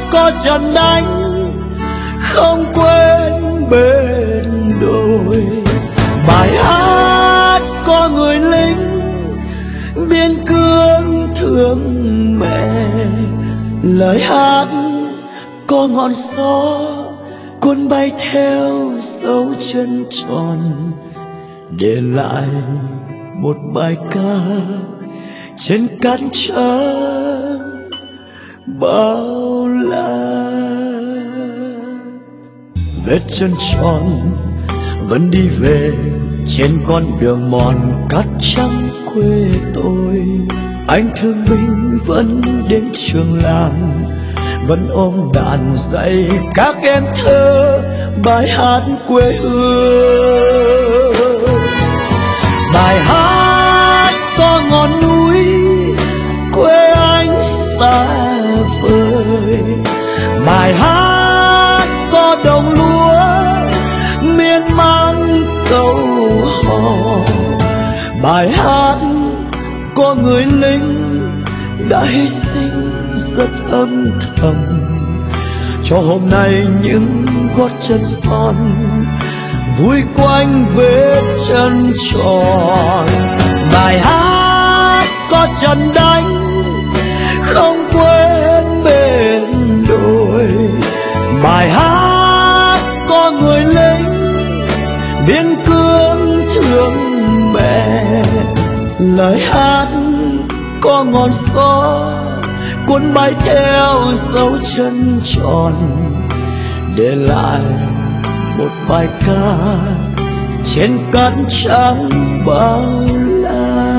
có trận đánh không quên bên đồi. Bài hát có người lính biên cương thương mẹ. Lời hát có ngọn gió cuốn bay theo dấu chân tròn, để lại một bài ca trên cát trắng bao la. Vết chân tròn vẫn đi về trên con đường mòn cát trắng quê tôi. Anh thương binh vẫn đến trường làng, vẫn ôm đàn dạy các em thơ bài hát quê hương. Bài hát có ngọn núi quê anh xa vời, bài hát có đồng lúa miên man câu hò, bài hát có người lính đã hy sinh rất âm thầm cho hôm nay những gót chân son vui quanh vết chân tròn. Bài hát có trận đánh không quên bên đồi, bài hát có người lính biên cương thương mẹ. Lời hát có ngọn gió cuốn bay theo dấu chân tròn, để lại một bài ca trên cát trắng bao la.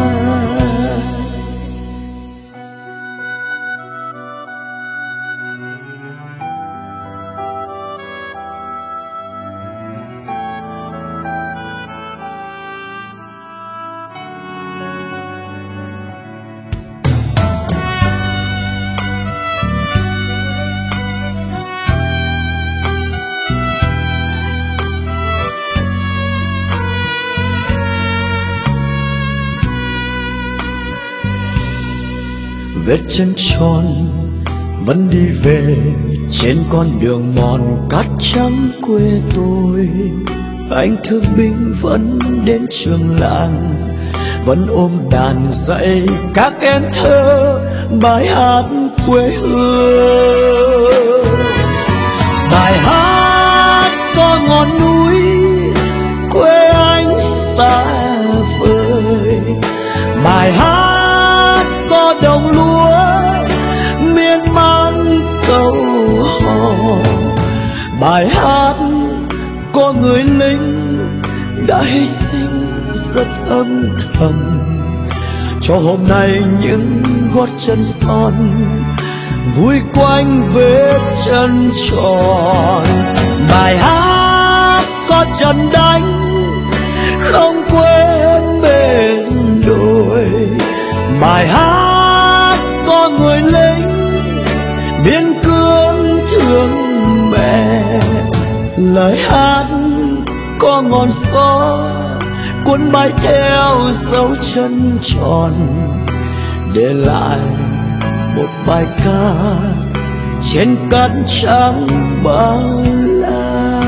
Vết chân tròn vẫn đi về trên con đường mòn cát trắng quê tôi. Anh thương binh vẫn đến trường làng, vẫn ôm đàn dạy các em thơ bài hát quê hương. Bài hát có ngọn núi quê anh xa vời, bài hát có đồng lúa miên man câu hò, bài hát có người lính đã hy sinh rất âm thầm cho hôm nay những gót chân son vui quanh vết chân tròn. Bài hát có trận đánh không quên bên đồi, bài hát có người lính biên cương thương mẹ. Lời hát có ngọn gió cuốn bay theo dấu chân tròn, để lại một bài ca trên cát trắng bao la.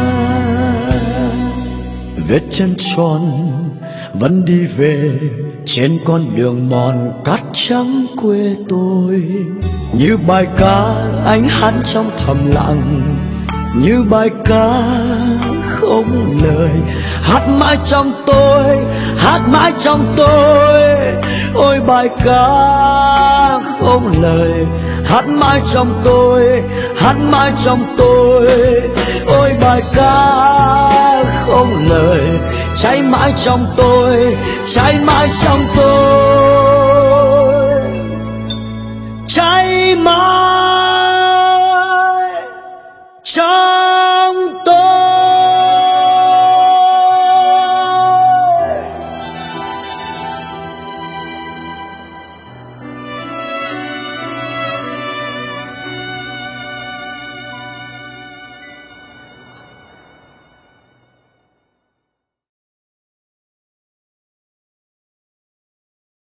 Vết chân tròn vẫn đi về trên con đường mòn cát trắng quê tôi. Như bài ca anh hát trong thầm lặng, như bài ca không lời hát mãi trong tôi, hát mãi trong tôi. Ôi bài ca không lời hát mãi trong tôi, hát mãi trong tôi. Ôi bài ca không lời cháy mãi trong tôi, cháy mãi trong tôi, cháy mãi trong